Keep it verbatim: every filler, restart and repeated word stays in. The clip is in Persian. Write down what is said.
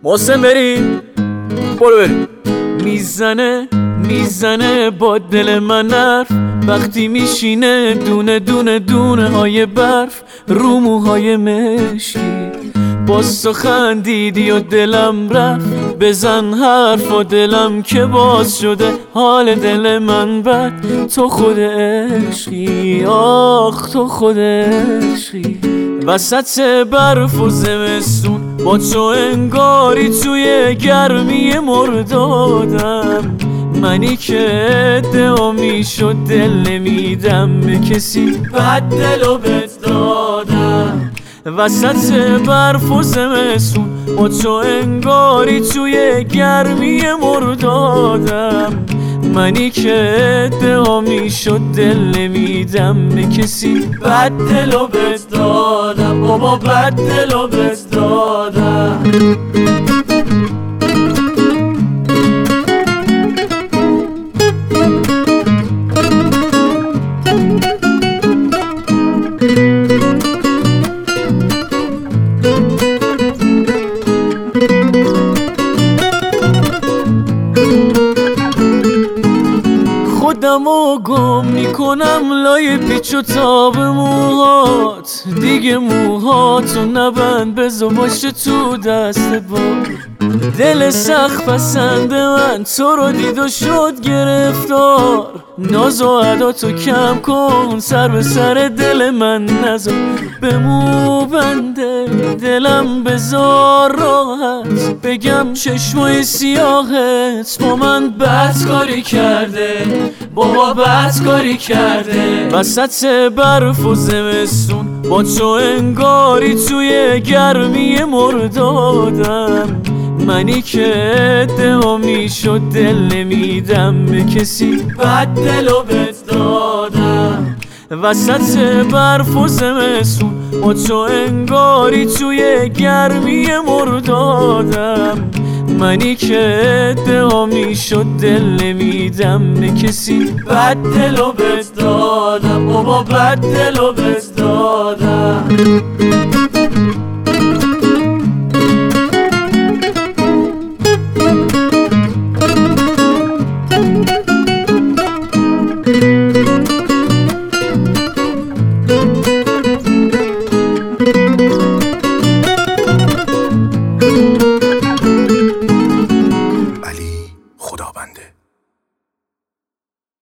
محسن بریم برو بریم. میزنه میزنه با دل من حرف وقتی میشینه دونه دونه دونه های برف رو موهای مشکی. باز تو خندیدی و دلم رفت، بزن حرف و دلم که باز شده حال دل من بد. تو خود عشقی، آخ تو خود عشقی. وسط برف و زمستون با تو انگاری توی گرمی مردادم. منی که ادعا میشد دل نمیدم به کسی، بد دل و بد دادم. وسط برف و زمستون با تو انگاری توی گرمی مردادم. منی که ادعا میشد دل نمیدم به کسی، بد دل و بد دادم. بابا بد دل و بد دادم. خودمو گم میکنم لای پیچ و تاب موهات. دیگه موهاتو نبند، بزو باشه تو دست بار. دل سخت پسند من تو رو دید و شد گرفتار. ناز و عداتو کم کن، سر به سر دل من نذار. به مو بنده دلم بذار راحت، بگم چشمای سیاهت با من بد کاری کرده. بابا بد کاری کرده. وسط برف و زمستون با تو انگاری توی گرمی مردادم. منی که ادعا میشد دل نمیدم به کسی، بد دل و بد دادم. وسط برف و زمستون با تو انگاری توی گرمی مردادم. منی که ادعا میشد دل نمیدم به کسی، بد دل و بد دادم. بابا بد دل و بد دادم.